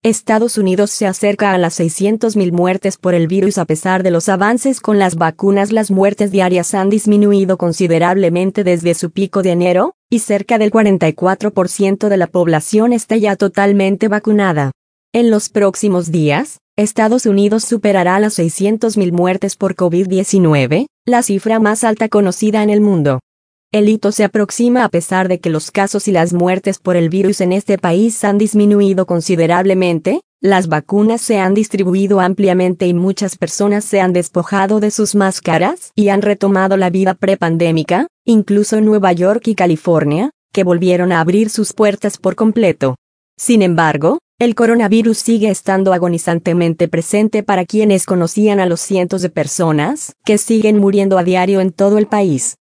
Estados Unidos se acerca a las 600.000 muertes por el virus. A pesar de los avances con las vacunas, las muertes diarias han disminuido considerablemente desde su pico de enero, y cerca del 44% de la población está ya totalmente vacunada. En los próximos días, Estados Unidos superará las 600.000 muertes por COVID-19, la cifra más alta conocida en el mundo. El hito se aproxima a pesar de que los casos y las muertes por el virus en este país han disminuido considerablemente, las vacunas se han distribuido ampliamente y muchas personas se han despojado de sus máscaras y han retomado la vida prepandémica, incluso en Nueva York y California, que volvieron a abrir sus puertas por completo. Sin embargo, el coronavirus sigue estando agonizantemente presente para quienes conocían a los cientos de personas que siguen muriendo a diario en todo el país.